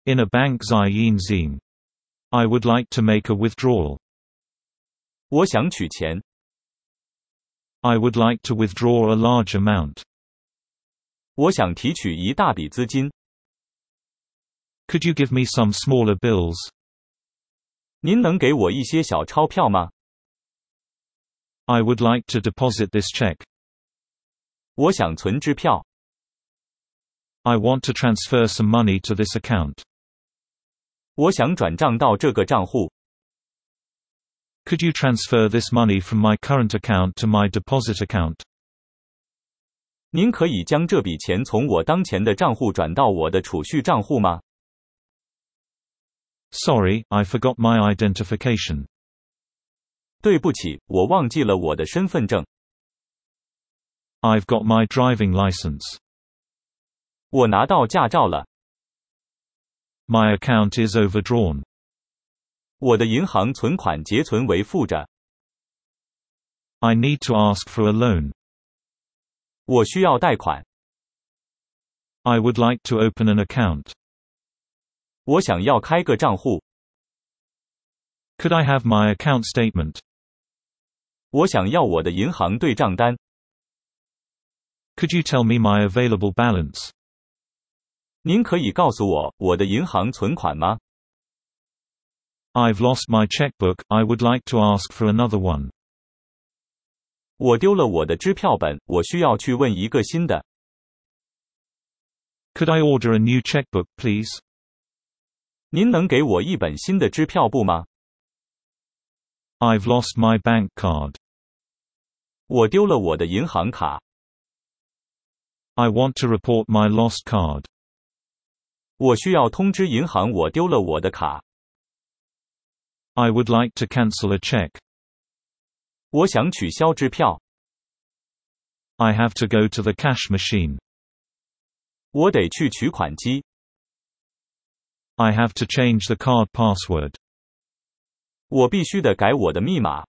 In a bank Zine. I would like to make a withdrawal. 我想取钱。 I would like to withdraw a large amount. 我想提取一大笔资金。 Could you give me some smaller bills? 您能给我一些小钞票吗？ I would like to deposit this check. 我想存支票。 I want to transfer some money to this account. 我想转账到这个账户。 Could you transfer this money from my current account to my deposit account? 您可以将这笔钱从我当前的账户转到我的储蓄账户吗？ Sorry, I forgot my identification. 对不起，我忘记了我的身份证。 I've got my driving license. 我拿到驾照了。 My account is overdrawn. 我的银行存款结存为负债。 I need to ask for a loan. 我需要贷款。 I would like to open an account. 我想要开个账户。 Could I have my account statement? 我想要我的银行对账单。 Could you tell me my available balance? 您可以告诉我的银行存款吗？ I've lost my checkbook, I would like to ask for another one. 我丢了我的支票本，我需要去问一个新的。 Could I order a new checkbook, please? 您能给我一本新的支票簿吗？ I've lost my bank card. 我丢了我的银行卡。 I want to report my lost card. 我需要通知银行我丢了我的卡。 I would like to cancel a check. 我想取消支票。 I have to go to the cash machine. 我得去取款机。 I have to change the card password. 我必须得改我的密码。